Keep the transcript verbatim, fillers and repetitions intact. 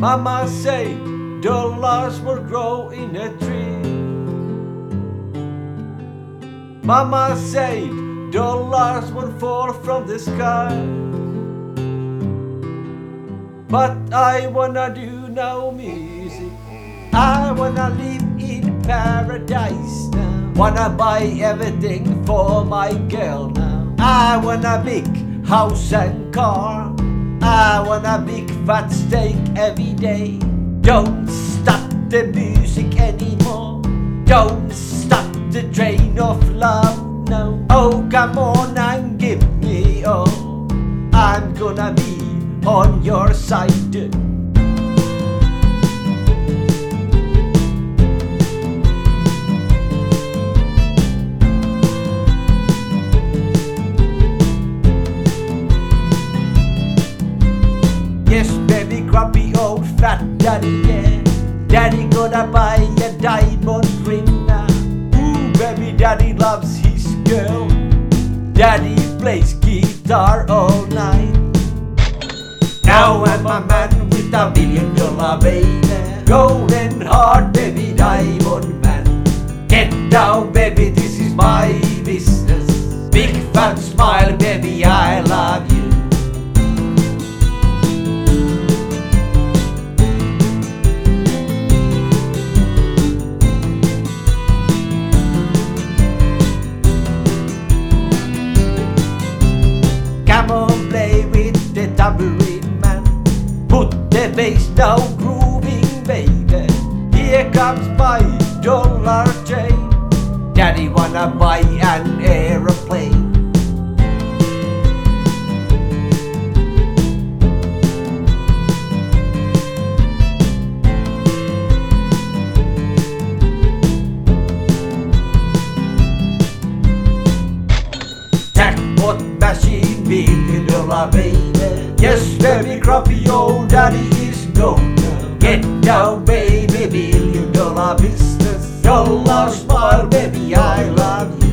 Mama said dollars will grow in a tree. Mama said dollars will fall from the sky. But I wanna do now music. I wanna live in paradise now. Wanna buy everything for my girl now. I want a big house and car. I want a big fat steak every day. Don't stop the music anymore. Don't stop the train of love now. Oh, come on and give me all. I'm gonna be on your side. Yes, baby, grumpy old fat daddy, yeah. Daddy gonna buy a diamond ring now. Ooh, baby, daddy loves his girl. Daddy plays guitar all night. Now I'm a man with a million dollar baby. Golden heart, baby, diamond man. Get down, baby, this is my business. Big fat smile, baby, I love you. Come on, play with the tambourine man. Put the bass now grooving, baby. Here comes my dollar chain. Daddy wanna buy an aeroplane. Jackpot machine, million dollar baby. Yes, baby, grumpy old daddy is gone now. Get down, baby, million dollar business. Dollar smile, baby, I love you.